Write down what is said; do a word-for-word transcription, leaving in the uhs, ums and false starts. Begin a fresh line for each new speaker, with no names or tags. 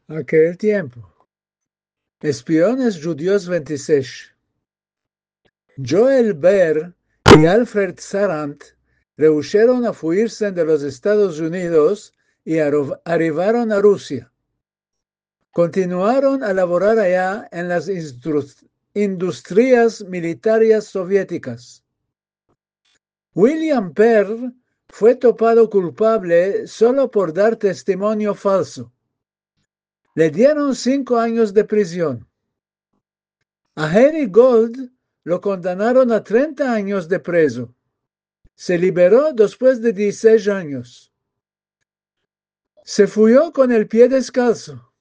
Aquel tiempo. Espiones judíos veintiséis. Joel Baer y Alfred Sarant rehuyeron a fuirse de los Estados Unidos y arribaron a Rusia. Continuaron a laborar allá en las industrias militares soviéticas. William Perl fue topado culpable solo por dar testimonio falso. Le dieron cinco años de prisión. A Harry Gold lo condenaron a treinta años de preso. Se liberó después de dieciséis años. Se fuyó con el pie descalzo.